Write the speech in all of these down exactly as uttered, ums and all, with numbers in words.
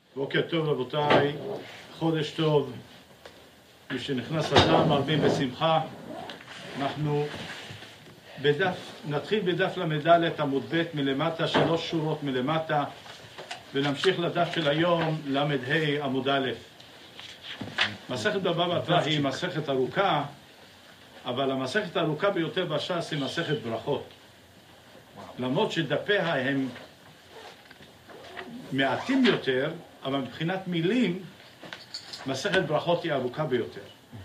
בוקר טוב רבותיי, חודש טוב, משנכנס אדם מרבים בשמחה. אנחנו בדף, נתחיל בדף למדלת עמוד ב' מלמטה, שלוש שורות מלמטה, ונמשיך לדף של היום למד ה' עמוד א'. מסכת בבא בתרא היא מסכת ארוכה, אבל המסכת הארוכה ביותר בש"ס היא מסכת ברכות. למרות שדפיה הם מעטים יותר, אבל מבחינת מילים, מסכת ברכות היא ארוכה ביותר.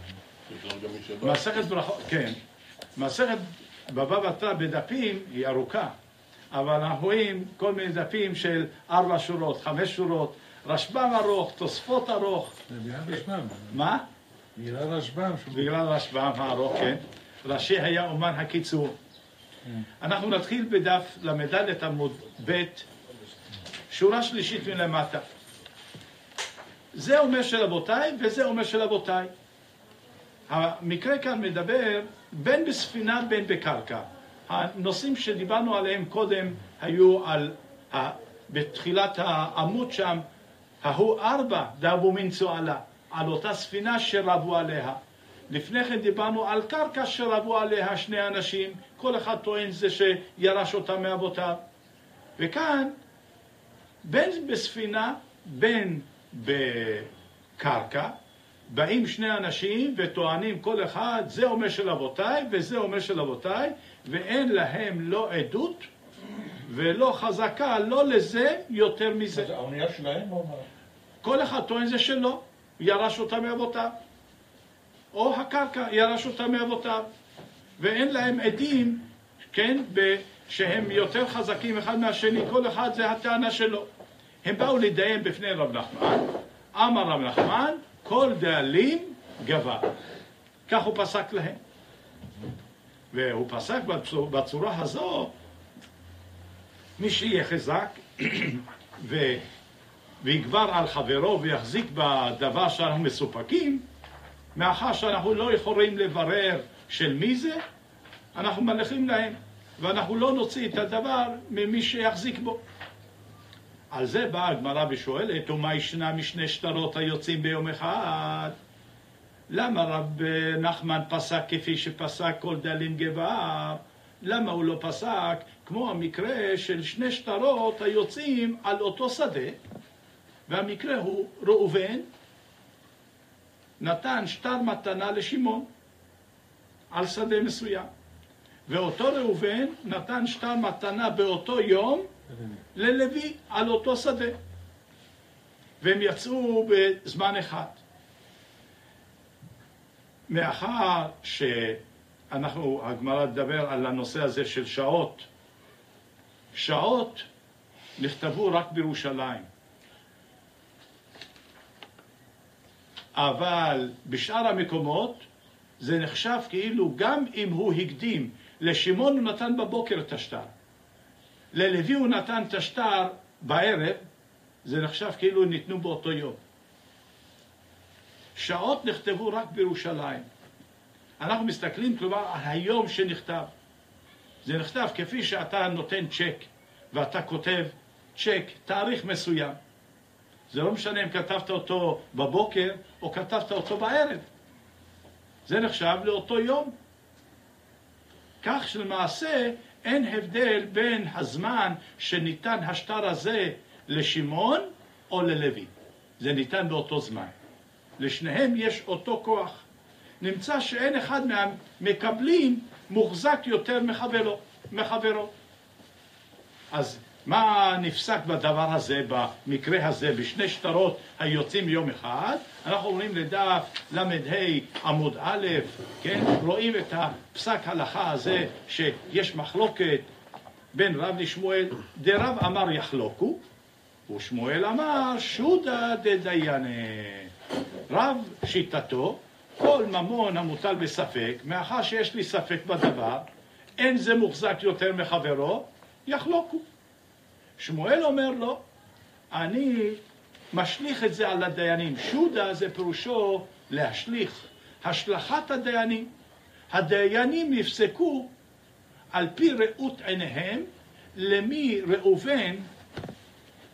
מסכת ברכות, כן. מסכת בבא בתרא בדפים היא ארוכה, אבל אנחנו רואים כל מיני דפים של ארבע שורות, חמש שורות, רשב"ם ארוך, תוספות ארוך. זה בגלל רשב"ם. מה? בגלל רשב"ם. בגלל רשב"ם הארוך, כן. ראשי היה אומן הקיצור. אנחנו נתחיל בדף למדלת עמוד ב' שורה שלישית מלמטה. זה אומר של אבותיי וזה אומר של אבותיי. המקרה כאן מדבר בין בספינה בין בקרקע. הנושאים שדיברנו עליהם קודם היו על, בתחילת העמוד שם, ההוא ארבע דאבו מן צועלה, על אותה ספינה שרבו עליה. לפני כן דיברנו על קרקע שרבו עליה שני אנשים, כל אחד טוען זה שירש אותה מאבותיו. וכאן בין בספינה בין בקרקע באים שני אנשים וטוענים כל אחד זה אומר של אבותיי וזה אומר של אבותיי, ואין להם לא עדות ולא חזקה לא לזה יותר מזה. זה האונייה שלהם או מה? כל אחד טוען זה שלו, ירש אותה מאבותיו, או הקרקע ירש אותה מאבותיו, ואין להם עדים, כן, שהם יותר חזקים אחד מהשני, כל אחד זה הטענה שלו. הם באו להידיין בפני רב נחמן, אמר רב נחמן, כל דאלים גבר. כך הוא פסק להם. והוא פסק בצורה, בצורה הזו, מי שיהיה חזק ו, ויגבר על חברו ויחזיק בדבר שאנחנו מסופקים, מאחר שאנחנו לא יכולים לברר של מי זה, אנחנו מלכים להם, ואנחנו לא נוציא את הדבר ממי שיחזיק בו. על זה באה הגמרא ושואלת, ומה ישנה משני שטרות היוצאים ביום אחד? למה רב נחמן פסק כפי שפסק כל דאלים גבר? למה הוא לא פסק כמו המקרה של שני שטרות היוצאים על אותו שדה? והמקרה הוא ראובן נתן שטר מתנה לשמעון על שדה מסוים, ואותו ראובן נתן שטר מתנה באותו יום ללוי על אותו שדה, והם יצאו בזמן אחד. מאחר שאנחנו, הגמרא תדבר על הנושא הזה של שעות, שעות נכתבו רק בירושלים, אבל בשאר המקומות זה נחשב כאילו גם אם הוא הקדים, לשמעון הוא נתן בבוקר את השטר, ללוי הוא נתן את השטר בערב, זה נחשב כאילו ניתנו באותו יום. שעות נכתבו רק בירושלים. אנחנו מסתכלים כלומר על היום שנכתב. זה נכתב כפי שאתה נותן צ'ק, ואתה כותב צ'ק, תאריך מסוים. זה לא משנה אם כתבת אותו בבוקר או כתבת אותו בערב. זה נחשב לאותו יום. כך שלמעשה אין הבדל בין הזמן שניתן השטר הזה לשמעון או ללוי. זה ניתן באותו זמן. לשניהם יש אותו כוח. נמצא שאין אחד מהמקבלים מוחזק יותר מחברו. מחברו. אז מה נפסק בדבר הזה, במקרה הזה, בשני שטרות היוצאים יום אחד? אנחנו אומרים לדף למד ה' עמוד א', כן? רואים את הפסק הלכה הזה שיש מחלוקת בין רב לשמואל. דרב אמר יחלוקו, ושמואל אמר שודא דדיינה. רב שיטתו, כל ממון המוטל בספק, מאחר שיש לי ספק בדבר, אין זה מוחזק יותר מחברו, יחלוקו. שמואל אומר לו, אני משליך את זה על הדיינים. שודא זה פירושו להשליך, השלכת הדיינים. הדיינים יפסקו על פי ראות עיניהם למי ראובן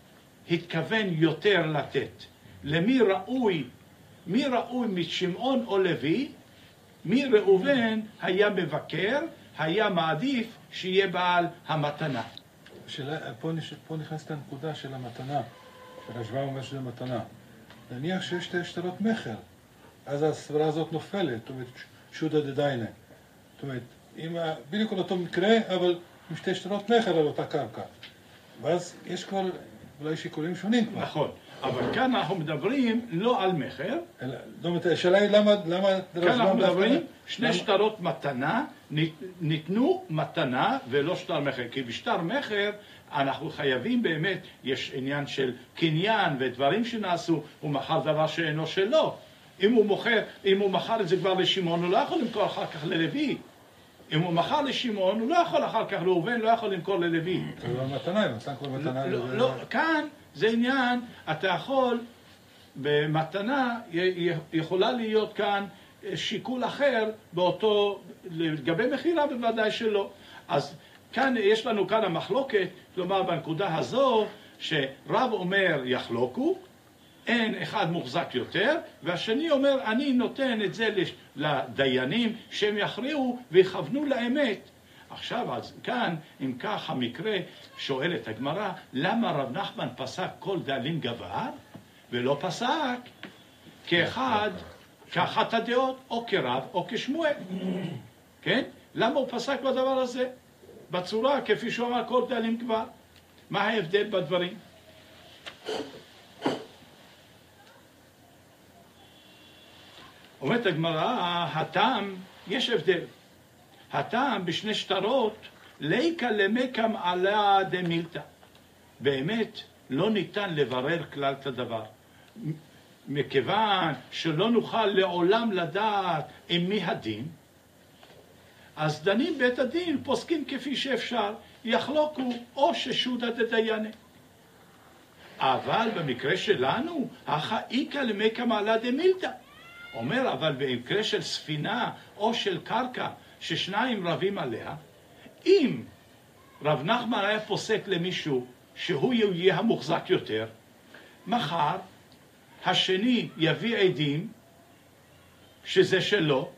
התכוון יותר לתת. למי ראוי, מי ראוי משמעון או לוי, מי ראובן היה מבקר, היה מעדיף שיהיה בעל המתנה. שאלה, פה, פה נכנסת הנקודה של המתנה, שרשב"ם אומר שזה מתנה. נניח שיש שתי שטרות מחר, אז הסברה הזאת נופלת, זאת אומרת, שודא דדיינה. זאת אומרת, עם ה... בדיוק אותו מקרה, אבל עם שתי שטרות מחר על אותה קרקע. ואז יש כבר אולי שיקולים שונים כבר. נכון, אבל כאן אנחנו מדברים לא על מחר. אלא, זאת אומרת, השאלה היא למה... למה כאן אנחנו מדברים שני שטרות מתנה, ניתנו מתנה ולא שטר מחר. כי בשטר מחר אנחנו חייבים באמת, יש עניין של קניין ודברים שנעשו, הוא מכר דבר שאינו שלו. אם הוא מוכר, אם הוא מכר את זה כבר לשמעון, הוא לא יכול למכור אחר כך ללוי. אם הוא מכר לשמעון, הוא לא יכול אחר כך, ראובן לא יכול למכור ללוי. זה לא מתנה, אם נתן כבר מתנה... לא, כאן זה עניין, אתה יכול, במתנה יכולה להיות כאן שיקול אחר באותו, לגבי מחירה בוודאי שלא. אז כאן יש לנו כאן המחלוקת, כלומר בנקודה הזו, שרב אומר יחלוקו, אין אחד מוחזק יותר, והשני אומר אני נותן את זה לדיינים שהם יכריעו ויכוונו לאמת. עכשיו, אז כאן, אם כך המקרה, שואלת הגמרא, למה רב נחמן פסק כל דאלים גבר, ולא פסק כאחד, כאחת הדעות, או כרב, או כשמואל? כן? למה הוא פסק בדבר הזה? בצורה, כפי שהוא אמר, כל דאלים גבר. מה ההבדל בדברים? אומרת הגמרא, הטעם, יש הבדל. הטעם בשני שטרות, ליקה למקם עלה דמילתא. באמת לא ניתן לברר כלל את הדבר. מכיוון שלא נוכל לעולם לדעת עם מי הדין, אז דנים בית הדין, פוסקים כפי שאפשר, יחלוקו או ששודא דדיינה. אבל במקרה שלנו, החאיקה למקם עלה דמילתא. אומר, אבל במקרה של ספינה או של קרקע ששניים רבים עליה, אם רב נחמן היה פוסק למישהו שהוא יהיה המוחזק יותר, מחר השני יביא עדים שזה שלו,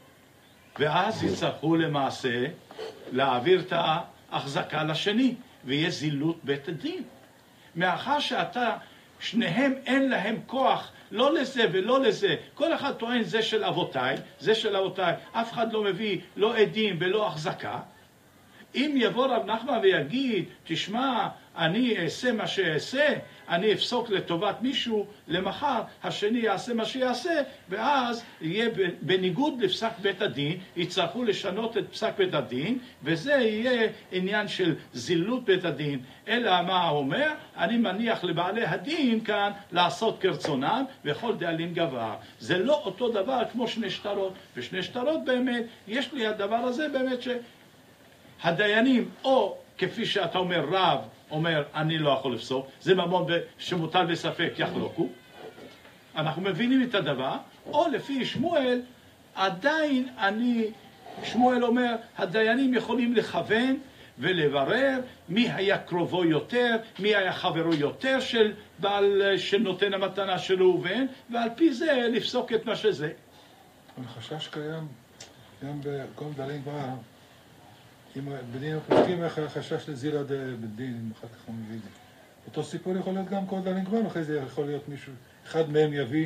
ואז יצטרכו למעשה להעביר את ההחזקה לשני, ויהיה זילות בית הדין. מאחר שאתה, שניהם אין להם כוח, לא לזה ולא לזה, כל אחד טוען זה של אבותיי, זה של אבותיי, אף אחד לא מביא לא עדים ולא החזקה. אם יבוא רב נחמן ויגיד, תשמע, אני אעשה מה שאעשה, אני אפסוק לטובת מישהו, למחר השני יעשה מה שיעשה, ואז יהיה בניגוד לפסק בית הדין, יצטרכו לשנות את פסק בית הדין, וזה יהיה עניין של זילות בית הדין. אלא מה אומר? אני מניח לבעלי הדין כאן לעשות כרצונם, וכל דאלים גבר. זה לא אותו דבר כמו שני שטרות, ושני שטרות באמת, יש לי הדבר הזה באמת שהדיינים, או כפי שאתה אומר רב, אומר, אני לא יכול לפסוק, זה ממון שמוטל בספק, יחלוקו. אנחנו מבינים את הדבר, או לפי שמואל, עדיין אני, שמואל אומר, הדיינים יכולים לכוון ולברר מי היה קרובו יותר, מי היה חברו יותר של בעל שנותן המתנה של ראובן, ועל פי זה לפסוק את מה שזה. החשש קיים גם בכל דאלים גבר. אם בדין הפרקים היה חשש לזילה בדין, אם אחר כך הוא מביא את זה. אותו סיפור יכול להיות גם כל דאלים גבר, אחרי זה יכול להיות מישהו, אחד מהם יביא,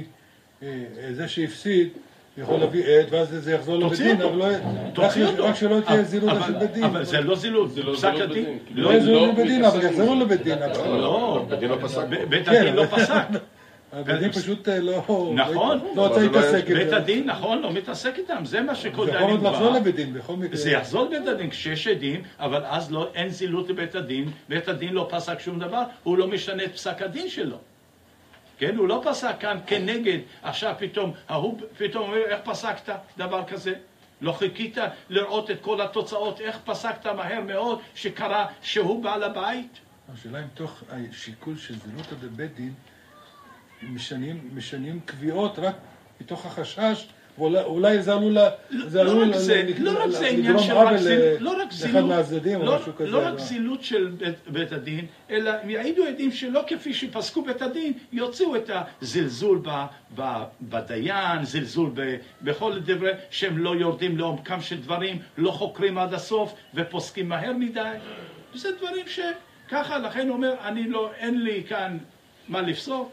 זה שהפסיד, יכול להביא עד, ואז זה יחזור לבדין, אבל לא, רק שלא תהיה זילות של בדין. אבל זה לא זילות, זה פסק הדין. לא יהיה זילות לבדין, אבל יחזרו לבדין. לא, בית הדין לא פסק. הבדין פשוט לא... נכון, לא רוצה להתעסק איתם. בית הדין, נכון, לא מתעסק איתם, זה מה שכל דאלים גבר. זה יכול לחזור לבדין, בכל מקרה. זה יחזור לבית הדין כשיש עדים, אבל אז אין זילות לבית הדין, בית הדין לא פסק שום דבר, הוא לא משנה את פסק הדין שלו. כן, הוא לא פסק כאן כנגד, עכשיו פתאום, הוא פתאום אומר, איך פסקת דבר כזה? לא חיכית לראות את כל התוצאות, איך פסקת מהר מאוד שקרה שהוא בעל הבית? השאלה אם תוך השיקול של זילות בית דין, משנים, משנים קביעות רק מתוך החשש ואולי זה עלול לגרום עוול לאחד מהצדדים או משהו כזה. לא רק זילות של בית הדין, אלא יעידו עדים שלא כפי שפסקו בית הדין, יוציאו את הזלזול בדיין, זלזול בכל דברי, שהם לא יורדים לעומקם של דברים, לא חוקרים עד הסוף ופוסקים מהר מדי. זה דברים שככה, לכן אומר, אני לא, אין לי כאן מה לפסוק.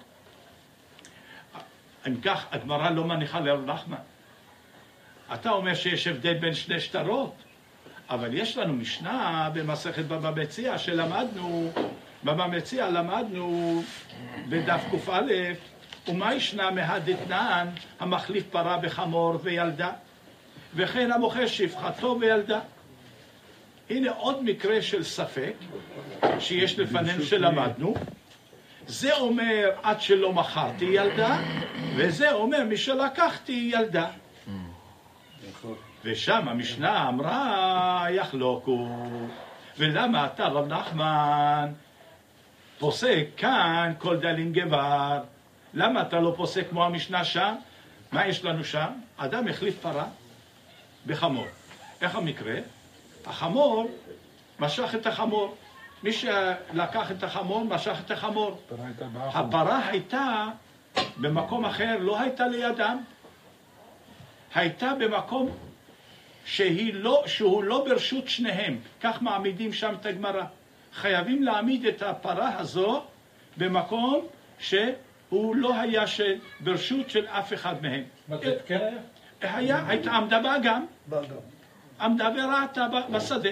אם כך, הגמרא לא מניחה לרב נחמן. אתה אומר שיש הבדל בין שני שטרות, אבל יש לנו משנה במסכת בבא מציעא שלמדנו, בבא מציעא למדנו בדף ק"א, ומה ישנה מהדתנן המחליף פרה בחמור וילדה, וכן המוכר שפחתו וילדה. הנה עוד מקרה של ספק שיש לפנינו שלמדנו. זה אומר עד שלא מכרתי ילדה, וזה אומר משלקחתי ילדה. ושם המשנה אמרה יחלוקו. ולמה אתה רב נחמן פוסק כאן כל דלין גבר? למה אתה לא פוסק כמו המשנה שם? מה יש לנו שם? אדם החליף פרה בחמור. איך המקרה? החמור משך את החמור. מי שלקח את החמור משך את החמור. הפרה הייתה במקום אחר, לא הייתה לידם. הייתה במקום שהיא לא, שהוא לא ברשות שניהם. כך מעמידים שם את הגמרא. חייבים להעמיד את הפרה הזו במקום שהוא לא היה של, ברשות של אף אחד מהם. מה זה כן היה? היה, הייתה עמדה באגם. באגם. עמדה וראתה בשדה.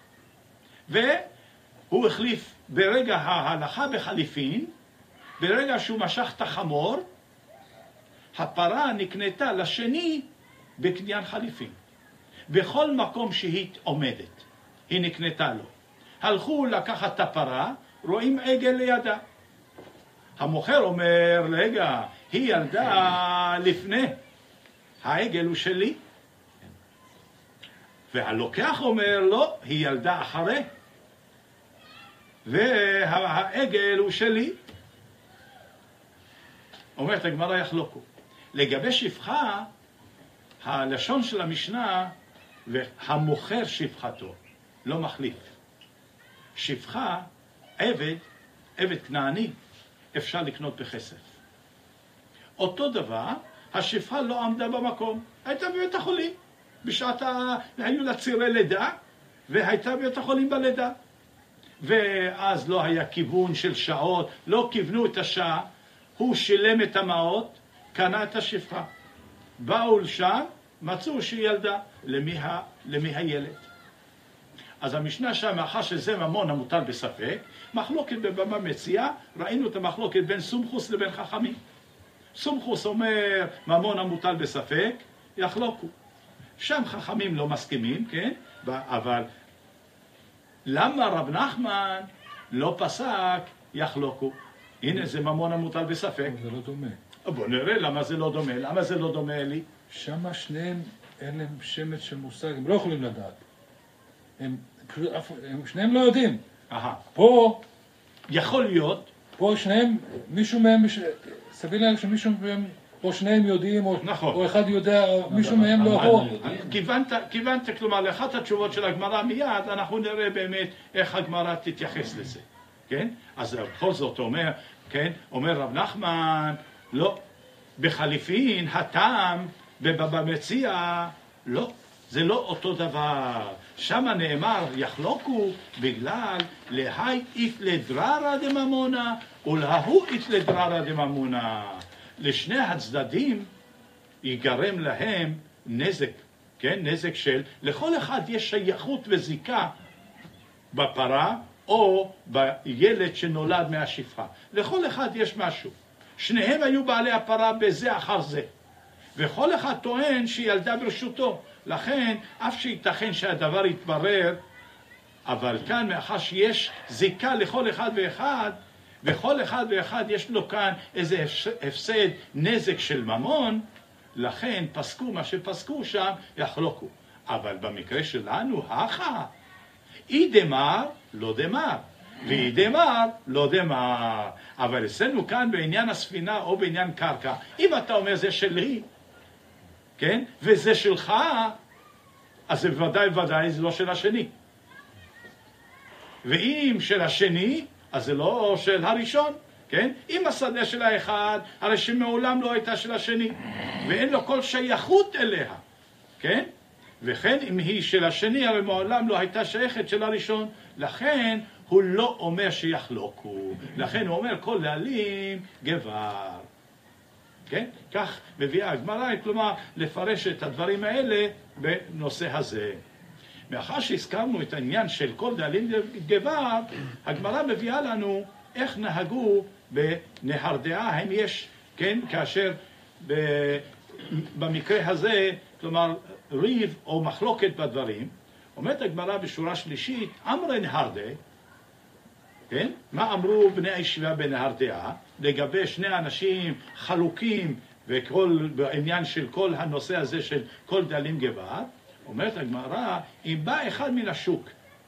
והוא החליף ברגע ההלכה בחליפין, ברגע שהוא משך את החמור, הפרה נקנתה לשני בקניין חליפין. בכל מקום שהיא עומדת, היא נקנתה לו. הלכו לקחת את הפרה, רואים עגל לידה. המוכר אומר, רגע, היא ילדה לפני, העגל הוא שלי. והלוקח אומר, לא, היא ילדה אחרי, והעגל הוא שלי. אומרת הגמרא יחלוקו. לגבי שפחה, הלשון של המשנה, והמוכר שפחתו, לא מחליף. שפחה, עבד, עבד כנעני, אפשר לקנות בכסף. אותו דבר, השפחה לא עמדה במקום, הייתה בבית החולים. בשעת ה... היו לה צירי לידה, והייתה בבית החולים בלידה. ואז לא היה כיוון של שעות, לא כיוונו את השעה, הוא שילם את המעות, קנה את השפחה. באו לשם, מצאו שהיא ילדה, למי, ה... למי הילד. אז המשנה שם, מאחר שזה ממון המוטל בספק, מחלוקת בבבא מציעא, ראינו את המחלוקת בין סומכוס לבין חכמים. סומכוס אומר, ממון המוטל בספק, יחלוקו. שם חכמים לא מסכימים, כן? אבל למה רב נחמן לא פסק יחלוקו? הנה זה ממון המוטל בספק. זה לא דומה. בוא נראה למה זה לא דומה. למה זה לא דומה לי? שמה שניהם אין להם שמץ של מושג, הם לא יכולים לדעת. הם, הם שניהם לא יודעים. אהה. פה... יכול להיות. פה שניהם, מישהו מהם, סביר להגיד שמישהו מהם, או שניהם יודעים, או, נכון. או אחד יודע, מישהו מהם לא פה. כיוונת, כיוונת, כלומר, לאחת התשובות של הגמרא מיד, אנחנו נראה באמת איך הגמרא תתייחס לזה. כן? אז בכל זאת אומר, כן? אומר רב נחמן, לא. בחליפין, הטעם, בבבא מציעא, לא. זה לא אותו דבר. שם נאמר יחלוקו בגלל להי אית לדררא דממונא ולהוא אית לדררא דממונא. לשני הצדדים ייגרם להם נזק, כן? נזק של, לכל אחד יש שייכות וזיקה בפרה או בילד שנולד מהשפחה. לכל אחד יש משהו. שניהם היו בעלי הפרה בזה אחר זה. וכל אחד טוען שהיא ילדה ברשותו. לכן, אף שייתכן שהדבר יתברר, אבל כאן מאחר שיש זיקה לכל אחד ואחד, וכל אחד ואחד יש לו כאן איזה הפסד, נזק של ממון, לכן פסקו מה שפסקו שם, יחלוקו. אבל במקרה שלנו, הכה, אי דמר, לא דמר, ואי דמר, לא דמר. אבל אצלנו כאן בעניין הספינה או בעניין קרקע, אם אתה אומר זה שלי, כן? וזה שלך, אז זה בוודאי בוודאי זה לא של השני. ואם של השני, אז זה לא של הראשון, כן? אם השדה של האחד, הרי שמעולם לא הייתה של השני, ואין לו כל שייכות אליה, כן? וכן אם היא של השני, הרי מעולם לא הייתה שייכת של הראשון, לכן הוא לא אומר שיחלוקו, לכן הוא אומר כל דאלים גבר. כן? כך מביאה הגמרא, כלומר לפרש את הדברים האלה בנושא הזה. מאחר שהזכרנו את העניין של כל דאלים גבר, הגמרא מביאה לנו איך נהגו בנהרדעה, האם יש, כן, כאשר במקרה הזה, כלומר ריב או מחלוקת בדברים, אומרת הגמרא בשורה שלישית, אמרי נהרדה, כן? מה אמרו בני הישיבה בנהרדעה לגבי שני אנשים חלוקים וכל בעניין של כל הנושא הזה של כל דאלים גבר? אומרת הגמרא, אם בא אחד מן השוק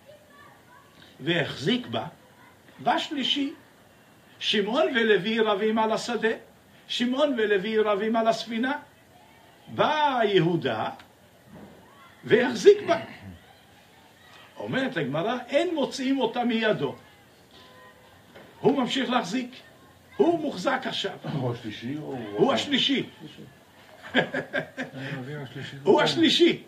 והחזיק בה, בא שלישי, שמעון ולוי רבים על השדה, שמעון ולוי רבים על הספינה, בא יהודה והחזיק בה. אומרת הגמרא, אין מוצאים אותה מידו. הוא ממשיך להחזיק, הוא מוחזק עכשיו. הוא השלישי? הוא השלישי. הוא השלישי.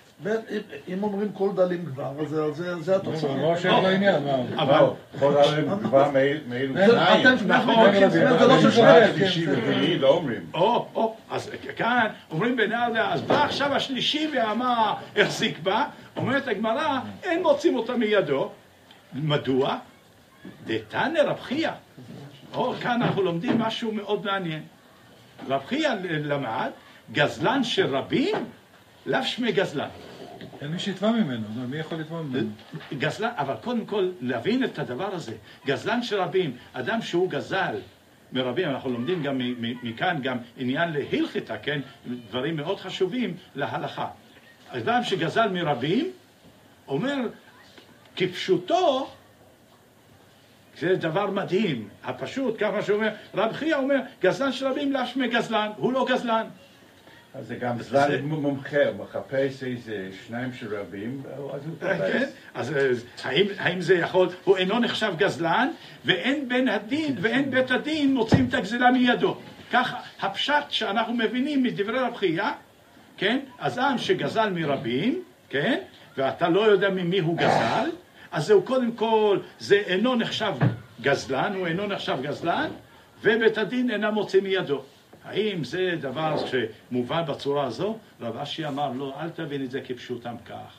אם אומרים כל דאלים גבר, אז זה התוצאה. לא שאין לעניין, מה? אבל... כל דאלים גבר מאילו שניים. נכון. זה לא ששווה. השלישי ורביעי לא אומרים. או, או, אז כאן אומרים בנהרדעה, אז בא עכשיו השלישי ואמר, החזיק בה, אומרת הגמרא, אין מוצאים אותה מידו. מדוע? דתנא רב חייא. או, כאן אנחנו לומדים משהו מאוד מעניין. רב חייא למד, גזלן של רבים, לאו שמי גזלן. אין מי שיתבע ממנו, מי יכול לתבע ממנו? גזלן, אבל קודם כל להבין את הדבר הזה. גזלן של רבים, אדם שהוא גזל מרבים, אנחנו לומדים גם מכאן גם עניין להלכתה, כן? דברים מאוד חשובים להלכה. אדם שגזל מרבים, אומר, כפשוטו, זה דבר מדהים, הפשוט, ככה שאומר, רב חייא אומר, גזלן של רבים לאו שמי גזלן, הוא לא גזלן. אז זה גם זלן מומחה, מחפש איזה שניים של רבים, אז הוא תופס. אז האם זה יכול, הוא אינו נחשב גזלן, ואין בין הדין, ואין בית הדין מוצאים את הגזלה מידו. ככה, הפשט שאנחנו מבינים מדברי רב חייא, כן? אז עם שגזל מרבים, כן? ואתה לא יודע ממי הוא גזל, אז זהו קודם כל, זה אינו נחשב גזלן, הוא אינו נחשב גזלן, ובית הדין אינה מוצא מידו. האם זה דבר שמובן בצורה הזו? רב אשי אמר, לא, אל תבין את זה כפשוטם כך.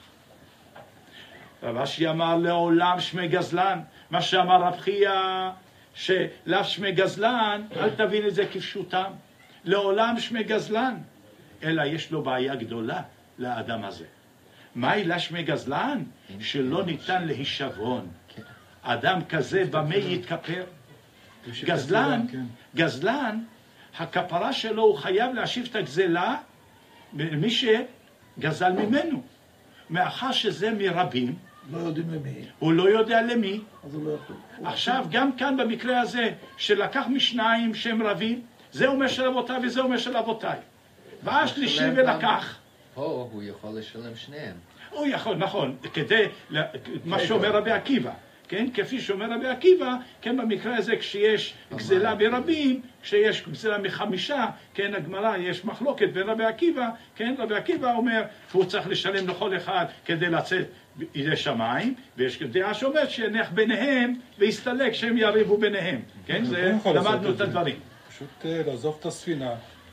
רב אשי אמר, לעולם שמי גזלן. מה שאמר רב חייא, שלאו שמי גזלן, אל תבין את זה כפשוטם. לעולם שמי גזלן. אלא יש לו בעיה גדולה לאדם הזה. מהי לשמי גזלן? שלא ניתן להישבון. אדם כזה במה יתכפר? גזלן, גזלן, הכפרה שלו הוא חייב להשיב את הגזלה למי שגזל ממנו. מאחר שזה מרבים, לא יודעים למי. הוא לא יודע למי. אז הוא לא יכול. עכשיו, גם כאן במקרה הזה, שלקח משניים שהם רבים, זה אומר של אבותיי וזה אומר של אבותיי. בא השלישי ולקח. פה הוא יכול לשלם שניהם. הוא יכול, נכון, כדי, מה שאומר רבי עקיבא, כן? כפי שאומר רבי עקיבא, כן, במקרה הזה כשיש גזלה ברבים, כשיש גזלה מחמישה, כן, הגמרא, יש מחלוקת בין רבי עקיבא, כן, רבי עקיבא אומר, שהוא צריך לשלם לכל אחד כדי לצאת ידי שמיים, ויש דעה שאומרת שינח ביניהם ויסתלק שהם יריבו ביניהם, כן? זה, למדנו את הדברים. פשוט לעזוב את הספינה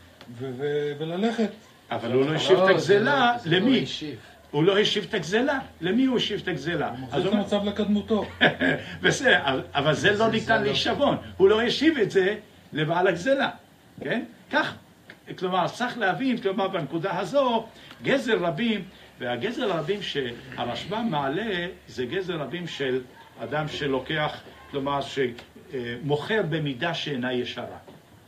וללכת. אבל הוא לא השיב את הגזלה, למי? הוא לא השיב את הגזלה. למי הוא השיב את הגזלה? הוא מחזיר את המצב לקדמותו. בסדר, אבל זה לא ניתן להישבון. הוא לא השיב את זה לבעל הגזלה. כן? כך, כלומר, צריך להבין, כלומר, בנקודה הזו, גזל רבים, והגזל רבים שהרשב"ם מעלה, זה גזל רבים של אדם שלוקח, כלומר, שמוכר במידה שאינה ישרה.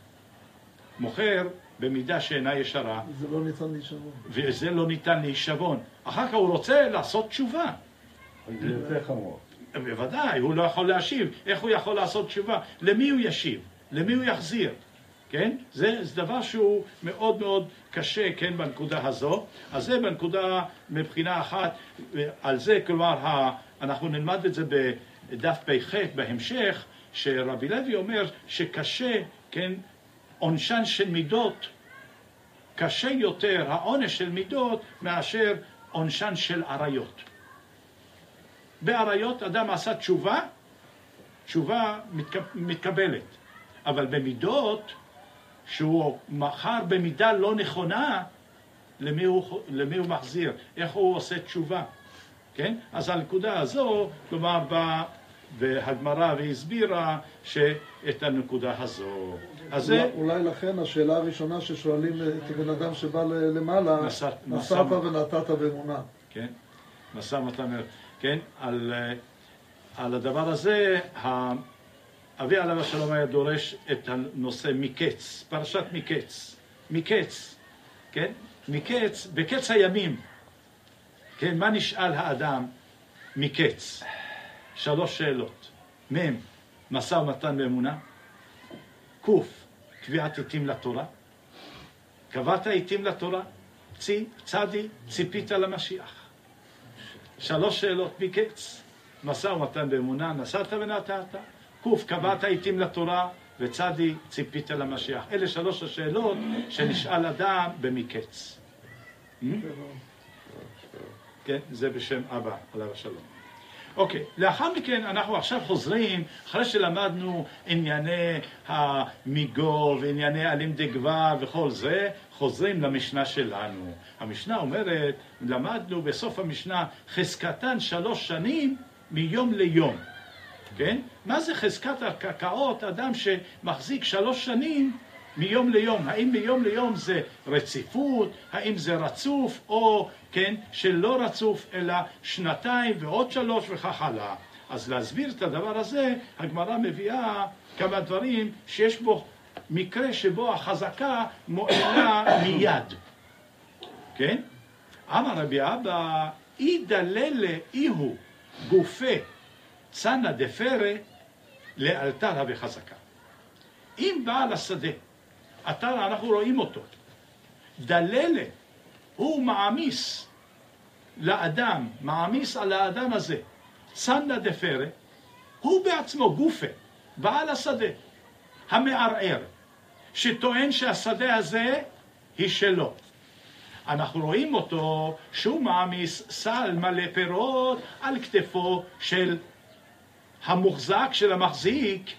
מוכר במידה שאינה ישרה. זה לא ניתן להישבון. וזה לא ניתן להישבון. אחר כך הוא רוצה לעשות תשובה. זה יותר חמור. בוודאי, הוא לא יכול להשיב. איך הוא יכול לעשות תשובה? למי הוא ישיב? למי הוא יחזיר? כן? זה, זה דבר שהוא מאוד מאוד קשה, כן, בנקודה הזו. אז זה בנקודה מבחינה אחת, על זה, כלומר, ה, אנחנו נלמד את זה בדף פ"ח בהמשך, שרבי לוי אומר שקשה, כן, עונשן של מידות, קשה יותר העונש של מידות מאשר עונשן של עריות. בעריות אדם עשה תשובה, תשובה מתקבלת, אבל במידות, שהוא מחר במידה לא נכונה, למי הוא, למי הוא מחזיר, איך הוא עושה תשובה, כן? אז הנקודה הזו, כלומר, והגמרא והסבירה שאת הנקודה הזו. אז זה... אולי לכן השאלה הראשונה ששואלים את הבן אדם שבא למעלה, נסעת ונתת באמונה. כן, משא ומתן, כן, על, על הדבר הזה, אבי עליו השלום היה דורש את הנושא מקץ, פרשת מקץ, מקץ, כן, מקץ, בקץ הימים, כן, מה נשאל האדם מקץ? שלוש שאלות. מ' משא ומתן באמונה. ק' קביעת עיתים לתורה. קבעת עיתים לתורה. צי, צדי, ציפית למשיח. שלוש שאלות מקץ. משא ומתן באמונה, נסעת ונתת. ק' קבעת עיתים לתורה, וצדי, ציפית למשיח. אלה שלוש השאלות שנשאל אדם במקץ. כן, זה בשם אבא, עליו השלום. אוקיי, לאחר מכן אנחנו עכשיו חוזרים, אחרי שלמדנו ענייני המיגו וענייני אלים דגבה וכל זה, חוזרים למשנה שלנו. המשנה אומרת, למדנו בסוף המשנה, חזקתן שלוש שנים מיום ליום. כן? מה זה חזקת הקרקעות? אדם שמחזיק שלוש שנים מיום ליום. האם מיום ליום זה רציפות? האם זה רצוף? או, כן, שלא רצוף, אלא שנתיים ועוד שלוש וכך הלאה. אז להסביר את הדבר הזה, הגמרא מביאה כמה דברים שיש בו מקרה שבו החזקה מועילה מיד. כן? אמר רבי אבא, אי דללה איהו גופה צנא דפרא לאלתרא בחזקה. אם בעל השדה, אתה, אנחנו רואים אותו, דללה, הוא מעמיס לאדם, מעמיס על האדם הזה, צנא דפרא, הוא בעצמו גופה, בעל השדה, המערער, שטוען שהשדה הזה היא שלו. אנחנו רואים אותו שהוא מעמיס סל מלא פירות על כתפו של המוחזק, של המחזיק.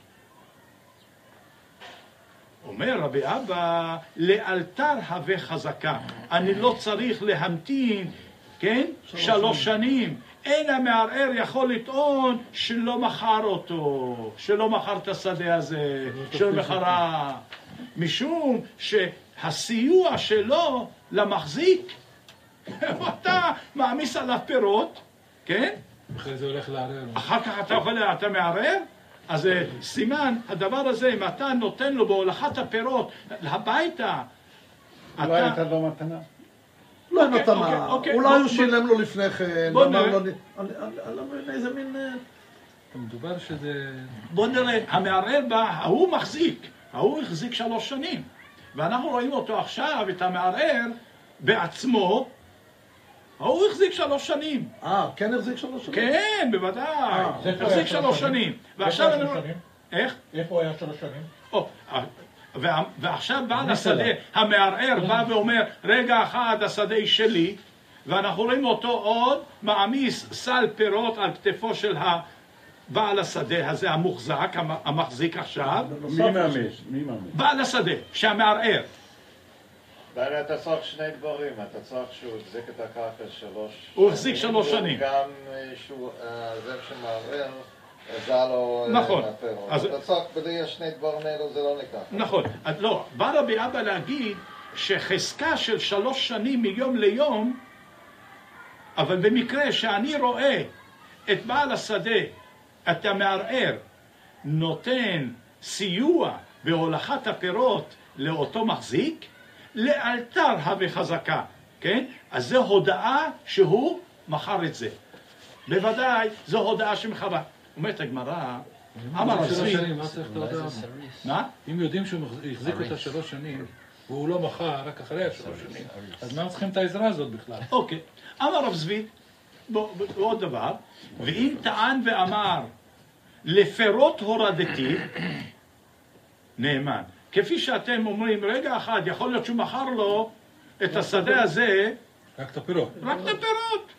אומר רבי אבא, לאלתר הווה חזקה. אני לא צריך להמתין, כן? שלוש, שלוש שנים. אין המערער יכול לטעון שלא מכר אותו, שלא מכר את השדה הזה, שלא מכרה. משום שהסיוע שלו למחזיק, אתה מעמיס עליו פירות, כן? אחרי זה הולך לערער. אחר כך אתה יכול, אתה מערער? אז סימן, הדבר הזה, אם אתה נותן לו בהולכת הפירות הביתה, אולי הייתה לו מתנה. לא מתנה, אולי הוא שילם לו לפני כן, בוא נראה. איזה מין... מדובר שזה... בוא נראה, המערער בה, ההוא מחזיק, ההוא החזיק שלוש שנים, ואנחנו רואים אותו עכשיו, את המערער בעצמו, ההוא החזיק שלוש שנים. אה, כן החזיק שלוש שנים? כן, בוודאי, החזיק שלוש שנים. ועכשיו אני... איך? איפה הוא היה שלוש שנים? ועכשיו בעל השדה, המערער בא ואומר, רגע אחד השדה היא שלי, ואנחנו רואים אותו עוד מעמיס סל פירות על כתפו של בעל השדה הזה, המוחזק, המחזיק עכשיו. מי מאמש? מי מאמש? בעל השדה, שהמערער. ואני אתה צריך שני דברים, אתה צריך שהוא החזיק את הקרקע שלוש... הוא החזיק שלוש שנים. גם שהוא, זה שמערער, עזר לו... נכון. אתה צריך בלי השני דברים האלו, זה לא ניקח. נכון. לא, בא רבי אבא להגיד שחזקה של שלוש שנים מיום ליום, אבל במקרה שאני רואה את בעל השדה, את המערער, נותן סיוע בהולכת הפירות לאותו מחזיק, לאלתר הווה חזקה, כן? אז זו הודעה שהוא מכר את זה. בוודאי, זו הודעה שמכרה. אומרת הגמרא, אמר הצבי... מה צריך את ההודעה? מה? אם יודעים שהוא החזיק אותה שלוש שנים, והוא לא מכר רק אחרי השלוש שנים, אז מה צריכים את העזרה הזאת בכלל? אוקיי. אמר רב צבי, עוד דבר, ואם טען ואמר, לפירות הורדתי, נאמן. כפי שאתם אומרים, רגע אחד, יכול להיות שהוא מכר לו את השדה הזה, רק את הפירות. רק את הפירות.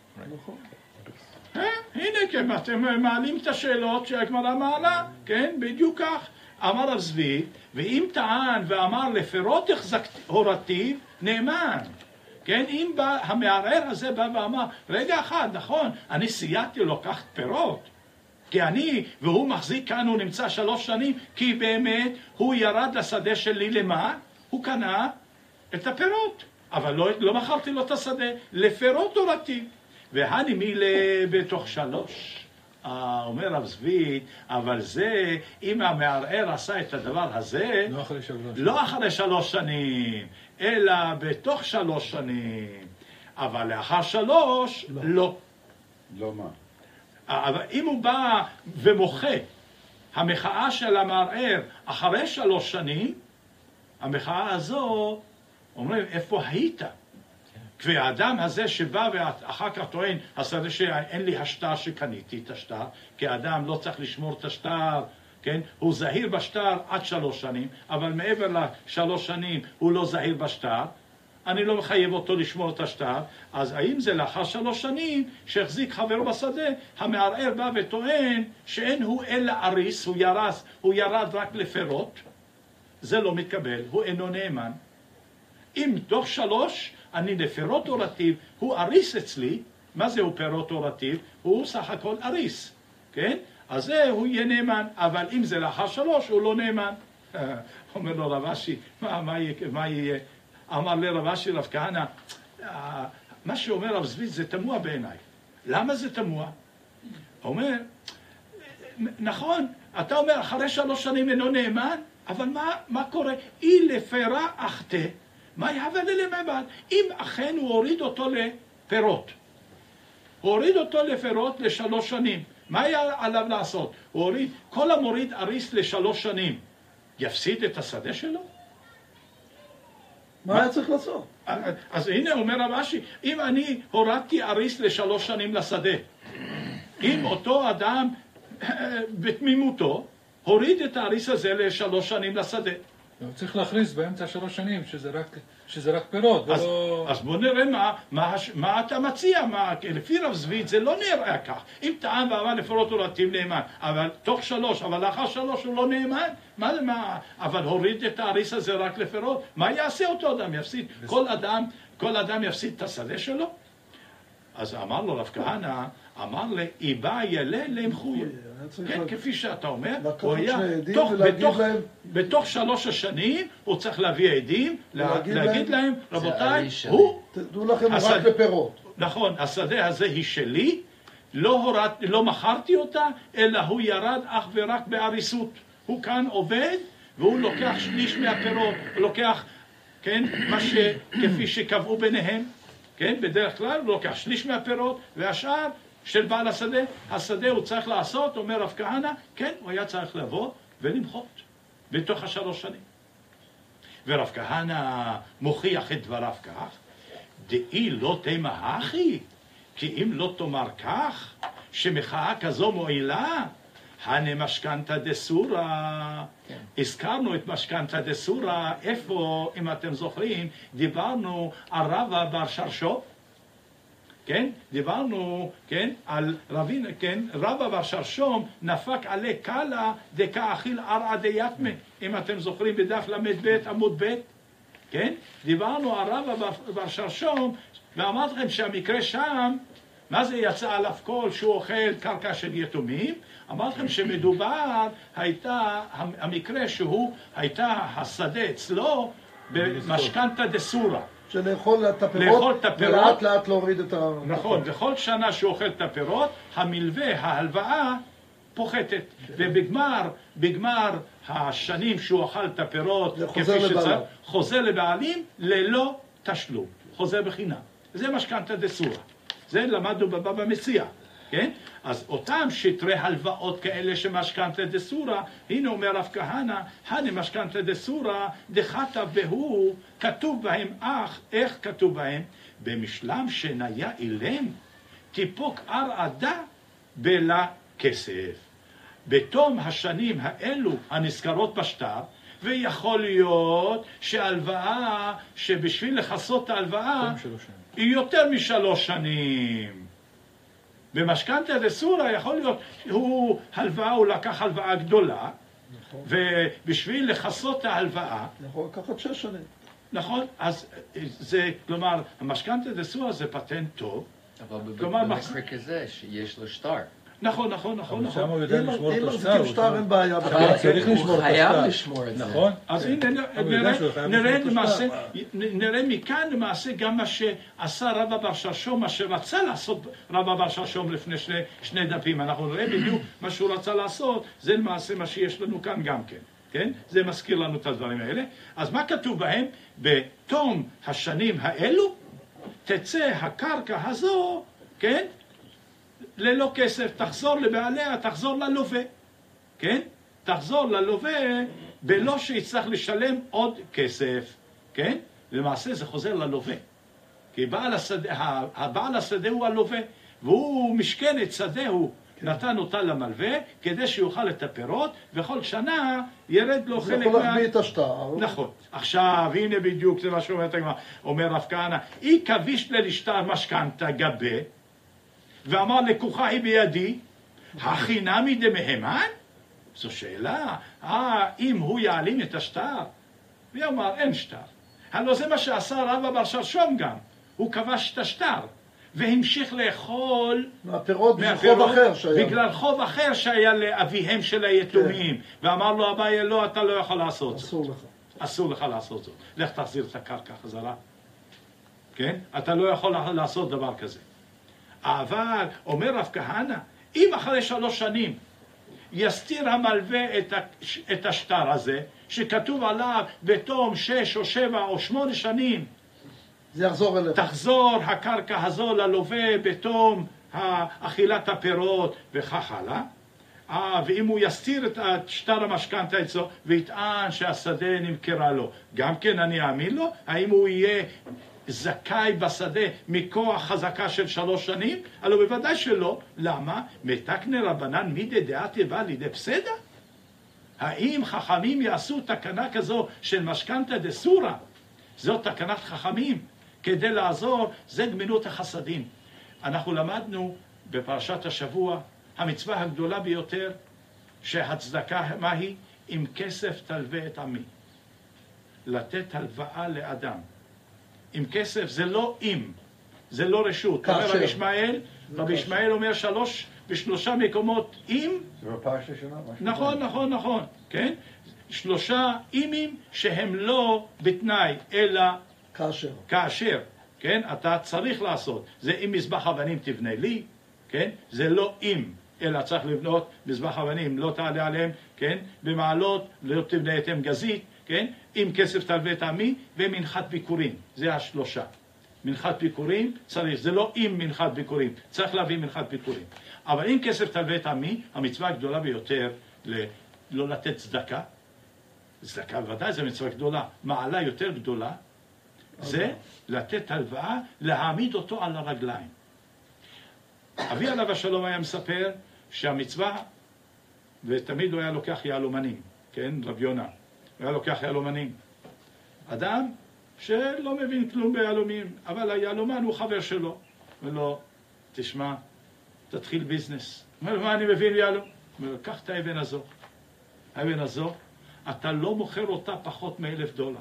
הנה, כן, אתם מעלים את השאלות שהגמרא מעלה, כן, בדיוק כך. אמר רב צבי, ואם טען ואמר לפירות הורדתי, נאמן. כן, אם בא, המערער הזה בא ואמר, רגע אחד, נכון, אני סייעתי לו לקחת פירות. כי אני, והוא מחזיק כאן, הוא נמצא שלוש שנים, כי באמת הוא ירד לשדה שלי למה? הוא קנה את הפירות. אבל לא, לא מכרתי לו את השדה, לפירות הורדתי. והני מילה בתוך שלוש. אה, אומר רב צבי, אבל זה, אם המערער עשה את הדבר הזה, לא אחרי שלוש. לא אחרי שלוש שנים, אלא בתוך שלוש שנים. אבל לאחר שלוש, לא. לא. לא מה? אבל אם הוא בא ומוחה, המחאה של המערער אחרי שלוש שנים, המחאה הזו, אומרים, איפה היית? והאדם הזה שבא ואחר כך טוען, השדה שאין לי השטר שקניתי את השטר, כי האדם לא צריך לשמור את השטר, כן? הוא זהיר בשטר עד שלוש שנים, אבל מעבר לשלוש שנים הוא לא זהיר בשטר, אני לא מחייב אותו לשמור את השטר, אז האם זה לאחר שלוש שנים שהחזיק חבר בשדה, המערער בא וטוען שאין הוא אלא אריס, הוא ירס, הוא ירד רק לפירות, זה לא מתקבל, הוא אינו נאמן. אם תוך שלוש, אני לפירות הורדתי, הוא אריס אצלי, מה זה הוא פירות הורדתי? הוא סך הכל אריס, כן? אז זה הוא יהיה נאמן, אבל אם זה לאחר שלוש, הוא לא נאמן. אומר לו רב אשי, מה, מה, יהיה, מה יהיה? אמר לרב אשי רב כהנא, מה שאומר רב צבי זה תמוה בעיניי. למה זה תמוה? אומר, נכון, אתה אומר אחרי שלוש שנים אינו נאמן, אבל מה, מה קורה? אי לפרה אחתה, מה יהווה ללמבד? אם אכן הוא הוריד אותו לפירות, הוא הוריד אותו לפירות לשלוש שנים, מה היה עליו לעשות? הוא הוריד, כל המוריד אריס לשלוש שנים, יפסיד את השדה שלו? מה היה צריך לעשות? אז הנה אומר רב אשי, אם אני הורדתי אריס לשלוש שנים לשדה, אם אותו אדם בתמימותו הוריד את האריס הזה לשלוש שנים לשדה, צריך להכניס באמצע שלוש שנים שזה רק, שזה רק פירות. אז, ולא... אז בוא נראה מה, מה, מה אתה מציע, מה, לפי רב צבי זה לא נראה כך. אם טען ואמר לפירות הורדתים נאמן, אבל תוך שלוש, אבל לאחר שלוש הוא לא נאמן, מה, מה, אבל הוריד את האריס הזה רק לפירות, מה יעשה אותו אדם? יפסיד, כל אדם, כל אדם יפסיד את השדה שלו? אז אמר לו רב כהנא, אמר לי, איבא ילה למחויה. כן, כפי שאתה אומר, הוא היה, תוך, בתוך, בתוך שלוש השנים, הוא צריך להביא עדים, להגיד להם, רבותיי, הוא... תדעו לכם רק בפירות. נכון, השדה הזה היא שלי, לא, הורד, לא מכרתי אותה, אלא הוא ירד אך ורק באריסות. הוא כאן עובד, והוא לוקח שליש מהפירות, הוא לוקח, כן, מה ש... כפי שקבעו ביניהם, כן, בדרך כלל הוא לוקח שליש מהפירות, והשאר של בעל השדה, השדה הוא צריך לעשות, אומר רב כהנא, כן, הוא היה צריך לבוא ולמחות בתוך השלוש שנים. ורב כהנא מוכיח את דבריו כך, דאי לא תימא הכי, כי אם לא תאמר כך, שמחאה כזו מועילה, הנה משכנתא דסורא. כן. הזכרנו את משכנתא דסורא, איפה, אם אתם זוכרים, דיברנו על רבא בר שרשו, כן? דיברנו, כן, על רבין, כן, רבא בר שרשום נפק עלי קלה דקה אכיל ערעה דיתמה, אם אתם זוכרים בדף למד ב' עמוד ב', כן? דיברנו על רבא בר שרשום, ואמרתי לכם שהמקרה שם, מה זה יצא עליו קול שהוא אוכל קרקע של יתומים? אמרתי לכם שמדובר, הייתה, המקרה שהוא, הייתה השדה אצלו במשכנתא דסורא. שלאכול את הפירות, ולאט לאט להוריד את ה... נכון, וכל שנה שהוא אוכל את הפירות, המלווה, ההלוואה, פוחתת. ובגמר, בגמר השנים שהוא אכל את הפירות, חוזר לבעלים. חוזר לבעלים ללא תשלום. חוזר בחינם. זה משכנתא דסורא. זה למדנו בבבא מציעא. כן? אז אותם שטרי הלוואות כאלה שמשכנתא דסורא, הנה אומר רב כהנא, הנה משכנתא דסורא דכתב והוא, כתוב בהם אך, איך כתוב בהם? במשלם שניה אילם, טיפוק ארעדה בלה כסף. בתום השנים האלו הנזכרות בשטר, ויכול להיות שהלוואה, שבשביל לחסות את ההלוואה, היא יותר משלוש שנים. במשכנתא דסורא יכול להיות, הוא הלוואה, הוא לקח הלוואה גדולה, נכון. ובשביל לחסות את ההלוואה, יכול לקחת שש שנים. נכון, אז זה, כלומר, המשכנתא דסורא זה פטנט טוב. אבל במקרה כזה שיש לו שטר. נכון, נכון, נכון, נכון. שם הוא יודע לשמור את אם השטר. מחזיקים שטר אין בעיה. אבל צריך לשמור את הוא חייב השטר. לשמור את זה. נכון. אז הנה, נראה למעשה, נראה מכאן למעשה גם מה שעשה רבא בר שרשום, מה שרצה לעשות רבא בר שרשום לפני שני דפים. אנחנו נראה בדיוק מה שהוא רצה לעשות, זה למעשה מה שיש לנו כאן גם כן. כן? זה מזכיר לנו את הדברים האלה. אז מה כתוב בהם? בתום השנים האלו, תצא הקרקע הזו, כן? ללא כסף, תחזור לבעליה, תחזור ללווה, כן? תחזור ללווה בלא שיצטרך לשלם עוד כסף, כן? למעשה זה חוזר ללווה, כי בעל השדה, הבעל השדה הוא הלווה, והוא משכן את שדהו, נתן אותה למלווה, כדי שיוכל את הפירות, וכל שנה ירד לו חלק מה... זה יכול להחביא את השטר. נכון. עכשיו, הנה בדיוק, זה מה שאומרת הגמרא, אומר רב כהנא, אי כביש ללשטר משכנתא גבה, ואמר לקוחה היא בידי, החינמי דמהימן? זו שאלה, אה, אם הוא יעלים את השטר, ואמר אין שטר. הלוא זה מה שעשה רבא בר שרשום גם, הוא כבש את השטר, והמשיך לאכול מהפירות, חוב אחר שהיה. בגלל חוב אחר שהיה לאביהם של היתומים, כן. ואמר לו אביי לא, אתה לא יכול לעשות זאת. אסור לך. אסור לך לעשות זאת. לך תחזיר את הקרקע חזרה. כן? אתה לא יכול לעשות דבר כזה. אבל, אומר רב כהנא, אם אחרי שלוש שנים יסתיר המלווה את, את השטר הזה, שכתוב עליו בתום שש או שבע או שמונה שנים, זה יחזור אליך. תחזור הקרקע הזו ללווה בתום אכילת הפירות וכך הלאה. אה, ואם הוא יסתיר את שטר המשכנתא אצלו ויטען שהשדה נמכרה לו, גם כן אני אאמין לו? האם הוא יהיה זכאי בשדה מכוח חזקה של שלוש שנים? הלא בוודאי שלא. למה? מתקנה רבנן מידי דעתי בא לידי פסדה? האם חכמים יעשו תקנה כזו של משכנתא דסורא? זאת תקנת חכמים כדי לעזור, זה גמילות החסדים. אנחנו למדנו בפרשת השבוע, המצווה הגדולה ביותר שהצדקה מהי? עם כסף תלווה את עמי. לתת הלוואה לאדם. עם כסף זה לא אם, זה לא רשות. אומר רבי ישמעאל, רבי ישמעאל אומר שלוש בשלושה מקומות אם. זה בפרשה שונה. נכון, נכון, נכון. כן? שלושה אימים שהם לא בתנאי, אלא כאשר. כאשר, כן? אתה צריך לעשות. זה אם מזבח אבנים תבנה לי, כן? זה לא אם, אלא צריך לבנות מזבח אבנים, לא תעלה עליהם, כן? במעלות, לא תבנה אתם גזית, כן? עם כסף תלווה את עמי, ומנחת ביקורים. זה השלושה. מנחת ביקורים צריך, זה לא עם מנחת ביקורים, צריך להביא מנחת ביקורים. אבל אם כסף תלווה את עמי, המצווה הגדולה ביותר, ל... לא לתת צדקה, צדקה בוודאי זה מצווה גדולה, מעלה יותר גדולה, זה לתת הלוואה, להעמיד אותו על הרגליים. אבי עליו השלום היה מספר שהמצווה, ותמיד הוא היה לוקח יהלומנים, כן, רב יונה, הוא היה לוקח יהלומנים. אדם שלא מבין כלום ביהלומים, אבל היהלומן הוא חבר שלו. ולא, תשמע, תתחיל ביזנס. אומר לו, מה אני מבין יהלום? אומר לו, קח את האבן הזו. האבן הזו, אתה לא מוכר אותה פחות מאלף דולר.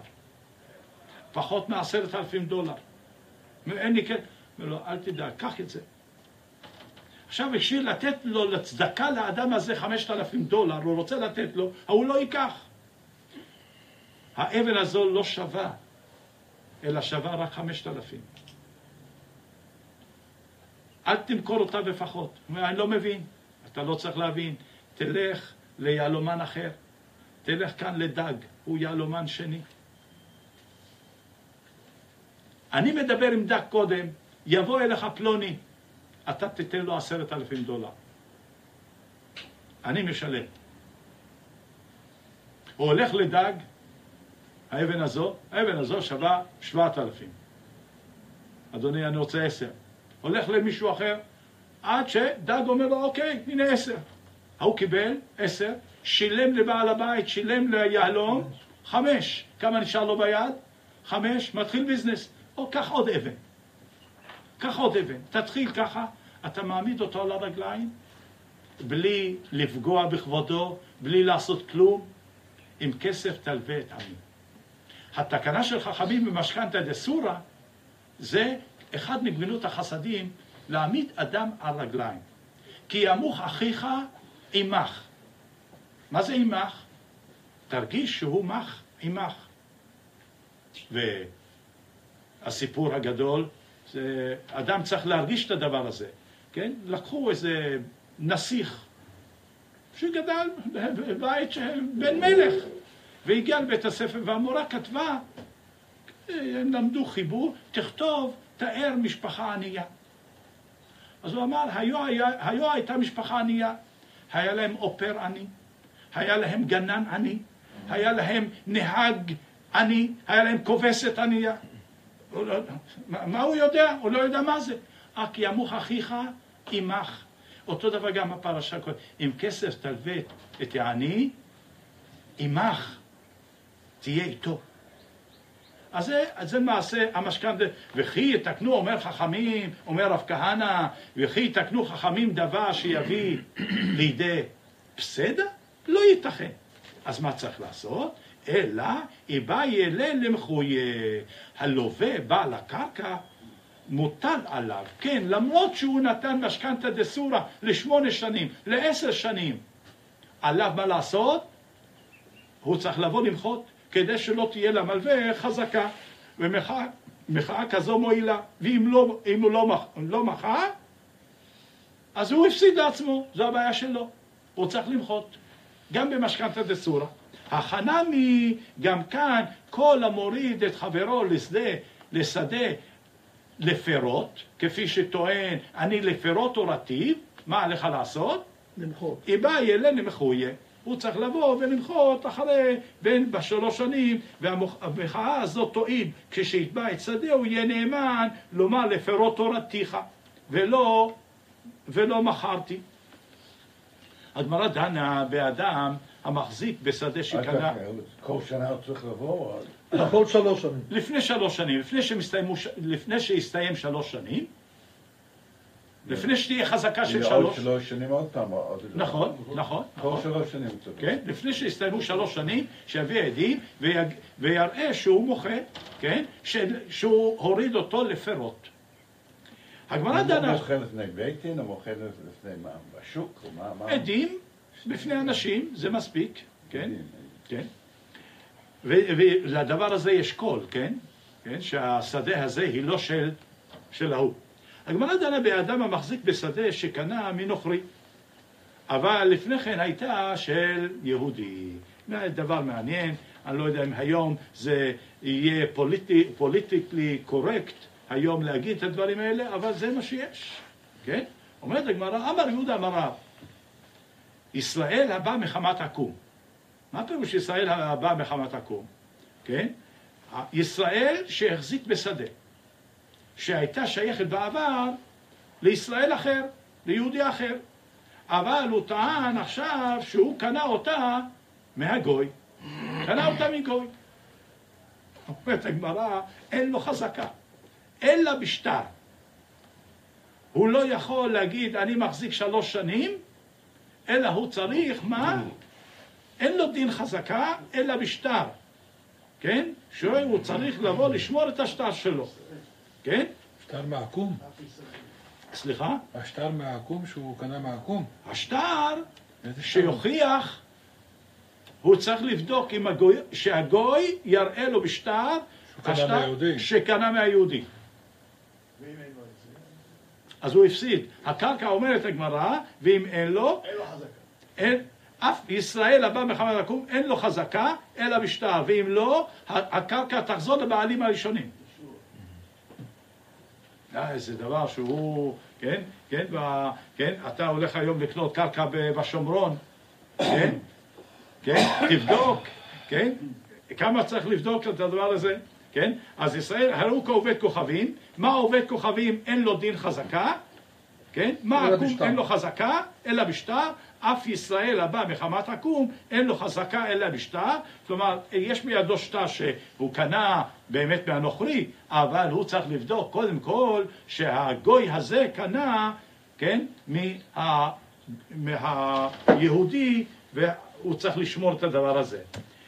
פחות מעשרת אלפים דולר. אין לי כן. אומר לו, אל תדע, קח את זה. עכשיו, בשביל לתת לו לצדקה לאדם הזה חמשת אלפים דולר, הוא רוצה לתת לו, הוא לא ייקח. האבן הזו לא שווה, אלא שווה רק חמשת אלפים. אל תמכור אותה בפחות. הוא אומר, אני לא מבין. אתה לא צריך להבין. תלך ליהלומן אחר. תלך כאן לדג, הוא יהלומן שני. אני מדבר עם דג קודם, יבוא אליך פלוני. אתה תיתן לו עשרת אלפים דולר. אני משלם. הוא הולך לדג, האבן הזו, האבן הזו שווה שבעת אלפים. אדוני, אני רוצה עשר. הולך למישהו אחר, עד שדג אומר לו, אוקיי, הנה עשר. הוא קיבל עשר, שילם לבעל הבית, שילם ליהלום, חמש. כמה נשאר לו ביד? חמש, מתחיל ביזנס. או, קח עוד אבן. קח עוד אבן. תתחיל ככה, אתה מעמיד אותו על הרגליים, בלי לפגוע בכבודו, בלי לעשות כלום. עם כסף תלווה את עמי. התקנה של חכמים במשכנתא דסורא, זה אחד מגמילות החסדים, להעמיד אדם על רגליים. כי ימוך אחיך עמך. מה זה עמך? תרגיש שהוא מח עמך. והסיפור הגדול, זה אדם צריך להרגיש את הדבר הזה. כן? לקחו איזה נסיך, שגדל בבית בן מלך, והגיע לבית הספר, והמורה כתבה, הם למדו חיבור, תכתוב, תאר משפחה ענייה. אז הוא אמר, היו, היה, היו הייתה משפחה ענייה, היה להם אופר עני, היה להם גנן עני, היה להם נהג עני, היה להם כובסת ענייה. הוא לא, מה, מה הוא יודע? הוא לא יודע מה זה. רק ימוך אחיך עמך. אותו דבר גם הפרשה, אם כסף תלווה את העני, עמך, תהיה איתו. אז זה, זה מעשה המשכנתא, וכי יתקנו, אומר חכמים, אומר רב כהנא, וכי יתקנו חכמים דבר שיביא לידי פסדה? לא ייתכן. אז מה צריך לעשות? אלא, איבא ילה למחויה, הלווה בעל הקרקע, מוטל עליו, כן, למרות שהוא נתן משכנתא דסורא לשמונה שנים, לעשר שנים, עליו מה לעשות? הוא צריך לבוא למחות, כדי שלא תהיה למלווה חזקה, ומחאה מחאה כזו מועילה, ואם לא, אם הוא לא, לא מחאה, אז הוא הפסיד לעצמו, זו הבעיה שלו, הוא צריך למחות, גם במשכנתא דסורא. החנמי, גם כאן, כל המוריד את חברו לשדה, לשדה, לפירות, כפי שטוען, אני לפירות תורתי, מה עליך לעשות? למחות. איבא ילה למחויה. הוא צריך לבוא ולמחות אחרי, בין בשלוש שנים, והמחאה הזאת תועיל, כשיתבע את שדה הוא יהיה נאמן לומר לפירות תורתיך, ולא, ולא מכרתי. הגמרא דנה באדם המחזיק בשדה שקנה. כל שנה הוא צריך לבוא? כל שלוש שנים. לפני שלוש שנים, לפני שמסתיימו, לפני שהסתיים שלוש שנים, לפני שתהיה חזקה של שלוש. עוד שלוש שנים עוד פעם. נכון, נכון. כל שלוש שנים. כן, לפני שהסתיימו שלוש שנים, שיביא עדים ויראה שהוא מוחה, כן, שהוא הוריד אותו לפירות. הגמרא דנה... הוא מוחה לפני ביתין, הוא מוחה לפני מה? בשוק? עדים, בפני אנשים, זה מספיק, כן, כן. ולדבר הזה יש קול, כן, כן, שהשדה הזה היא לא של, של ההוא. הגמרא דנה באדם המחזיק בשדה שקנה מנוכרי, אבל לפני כן הייתה של יהודי. דבר מעניין, אני לא יודע אם היום זה יהיה פוליטי, פוליטיקלי קורקט היום להגיד את הדברים האלה, אבל זה מה שיש, כן? אומרת הגמרא, אמר יהודה אמר רב, ישראל הבא מחמת עקום. מה פירוש ישראל הבא מחמת עקום? כן? ישראל שהחזיק בשדה, שהייתה שייכת בעבר לישראל אחר, ליהודי אחר. אבל הוא טען עכשיו שהוא קנה אותה מהגוי. קנה אותה מגוי. אומרת הגמרא, אין לו חזקה. אלא בשטר. הוא לא יכול להגיד, אני מחזיק שלוש שנים, אלא הוא צריך מה? אין לו דין חזקה, אלא בשטר. כן? שהוא צריך לבוא לשמור את השטר שלו. כן? שטר מעקום? סליחה? השטר מעקום שהוא קנה מעקום? השטר שיוכיח, הוא צריך לבדוק עם הגוי, שהגוי יראה לו בשטר שקנה מהיהודי. אז הוא הפסיד. הקרקע אומרת הגמרא, ואם אין לו, אין לו חזקה. אין, אף ישראל הבא מחמת עקום אין לו חזקה, אלא בשטר, ואם לא, הקרקע תחזור לבעלים הראשונים. זה דבר שהוא, כן, כן, כן, אתה הולך היום לקנות קרקע בשומרון, כן, כן, תבדוק, כן, כמה צריך לבדוק את הדבר הזה, כן, אז ישראל, הרי הוא כעובד כוכבים, מה עובד כוכבים אין לו דין חזקה, כן, מה עקום אין לו חזקה, אלא בשטר, אף ישראל הבא מחמת עקום אין לו חזקה אלא בשטר, כלומר יש בידו שטר שהוא קנה באמת מהנוכרי, אבל הוא צריך לבדוק קודם כל שהגוי הזה קנה, כן, מה, מהיהודי, והוא צריך לשמור את הדבר הזה.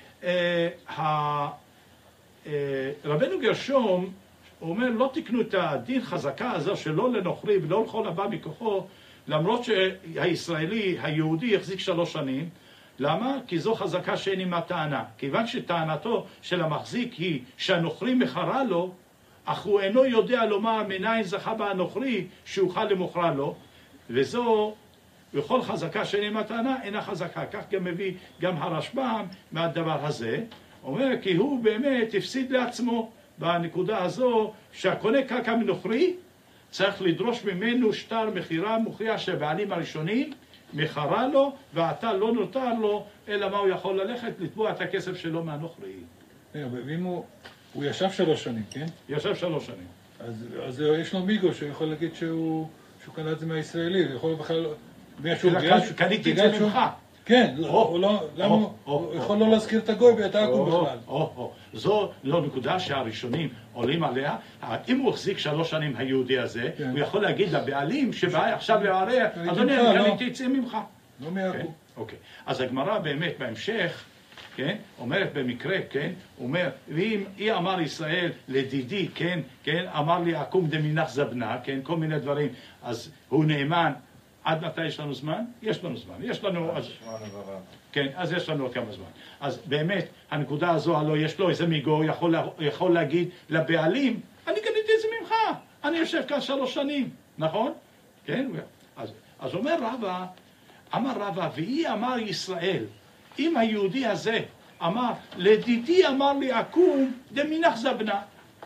רבנו גרשום הוא אומר, לא תקנו את הדין חזקה הזו שלא לנוכרי ולא לכל הבא מכוחו, למרות שהישראלי, היהודי, החזיק שלוש שנים. למה? כי זו חזקה שאין עימה טענה. כיוון שטענתו של המחזיק היא שהנוכרי מכרה לו, אך הוא אינו יודע לומר מניין זכה בה הנוכרי שאוכל למוכרה לו, וזו, בכל חזקה שאין עימה טענה, אינה חזקה. כך גם מביא גם הרשב"ם מהדבר הזה. אומר, כי הוא באמת הפסיד לעצמו. בנקודה הזו שהקונה קרקע מנוכרי צריך לדרוש ממנו שטר מחירה מוכיח שהבעלים הראשונים מכרה לו ועתה לא נותר לו, אלא מה הוא יכול ללכת לתבוע את הכסף שלו מהנוכרי. ואם הוא, הוא ישב שלוש שנים, כן? ישב שלוש שנים. אז, אז יש לו מיגו שיכול להגיד שהוא, שהוא קנה את זה מהישראלי, הוא יכול בכלל... קניתי את זה ממך. כן, למה הוא יכול לא להזכיר את הגוי ואת העקום בכלל. זו לא נקודה שהראשונים עולים עליה. אם הוא החזיק שלוש שנים היהודי הזה, הוא יכול להגיד לבעלים שבא עכשיו לערער, אדוני, אני קניתי את זה ממך. לא מהעקום. אוקיי. אז הגמרא באמת בהמשך, כן, אומרת במקרה, כן, אומר, ואם היא אמר ישראל לדידי, כן, כן, אמר לי עקום דמינך זבנה, כן, כל מיני דברים, אז הוא נאמן. עד מתי יש לנו זמן? יש לנו זמן. יש לנו... אז... כן, אז יש לנו כמה זמן. אז באמת, הנקודה הזו, הלא יש לו איזה מיגו, יכול, יכול להגיד לבעלים, אני קניתי את זה ממך, אני יושב כאן שלוש שנים, נכון? כן? אז, אז אומר רבא, אמר רבא, והיא אמר ישראל, אם היהודי הזה אמר, לדידי אמר לי עקום, דמינך זבנה.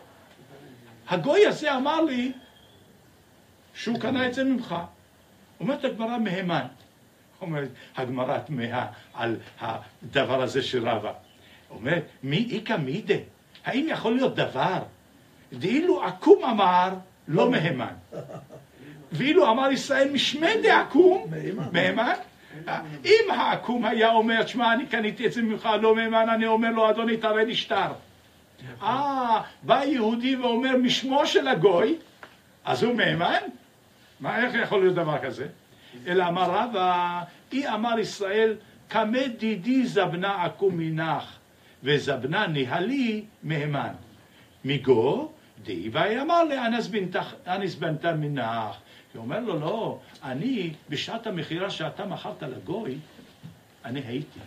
הגוי הזה אמר לי, שהוא קנה את זה ממך. אומרת הגמרא מהימן, אומרת הגמרא תמהה על הדבר הזה של רבא. אומרת, מי איכא מידה? האם יכול להיות דבר? דאילו עקום אמר, לא מהימן. ואילו אמר ישראל משמי דעקום, מהימן. אם העקום היה אומר, שמע, אני קניתי את זה ממך, לא מהימן, אני אומר לו, אדוני, תראה לי שטר. אה, בא יהודי ואומר, משמו של הגוי, אז הוא מהימן? מה, איך יכול להיות דבר כזה? אלא אמר רבא, אי אמר ישראל, כמה דידי זבנה עקום מנך, וזבנה נהלי מהימן. מיגו, די, והיא אמר לי, אנס בנתה מנך. היא אומר לו, לא, אני, בשעת המחירה שאתה מכרת לגוי, אני הייתי.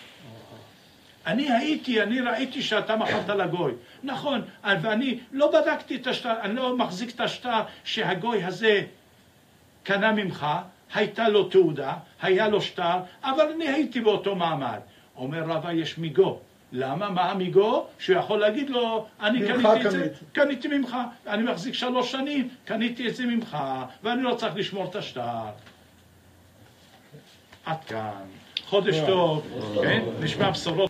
אני הייתי, אני ראיתי שאתה מכרת לגוי. נכון, ואני לא בדקתי את השטר, אני לא מחזיק את השטר שהגוי הזה קנה ממך, הייתה לו תעודה, היה לו שטר, אבל אני הייתי באותו מעמד. אומר רבא, יש מיגו. למה? מה המיגו? שהוא יכול להגיד לו, אני קניתי את זה, קניתי ממך, אני מחזיק שלוש שנים, קניתי את זה ממך, ואני לא צריך לשמור את השטר. עד כאן. חודש טוב, כן? נשמע בשורות.